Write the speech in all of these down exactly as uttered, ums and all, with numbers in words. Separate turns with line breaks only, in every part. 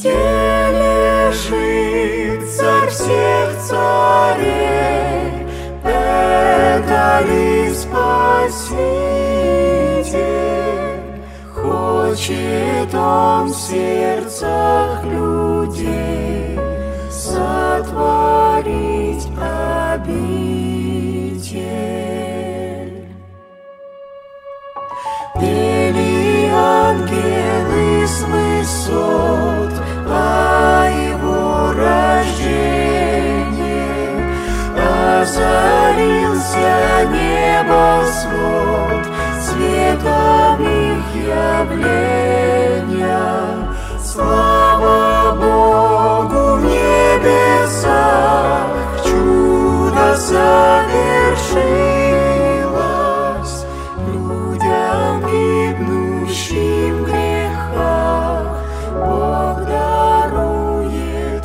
где лежит царь всех царей, это ли Спаситель? Хочет Он в сердцах людей сотворить обитель. Пели ангелы с высот о Его рождении, озарился небосвод светом их явления. Слава Богу в небесах, чудо совершилось, людям, гибнущим в грехах, Бог дарует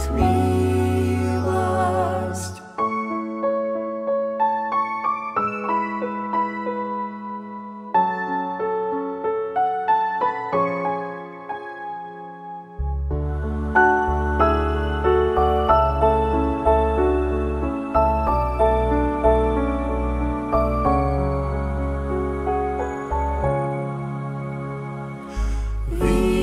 милость. В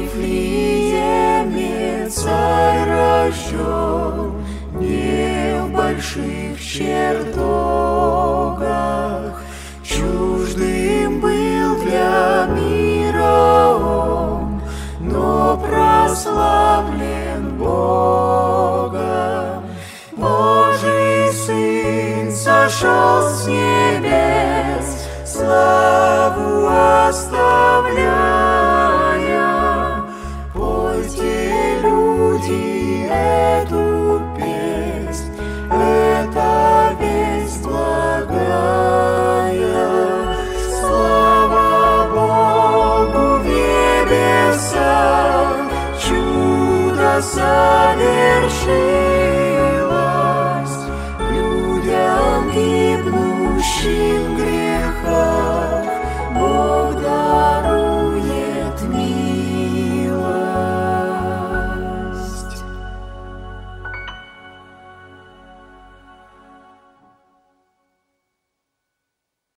Вифлееме царь рожден, не в больших чертогах. Чуждым был для мира он, но прославлен Богом. Божий Сын сошел с небес, славу оставляя. Пойте, люди, эту песнь, это весть благая. Слава Богу в небесах, чудо совершилось, людям гибнущим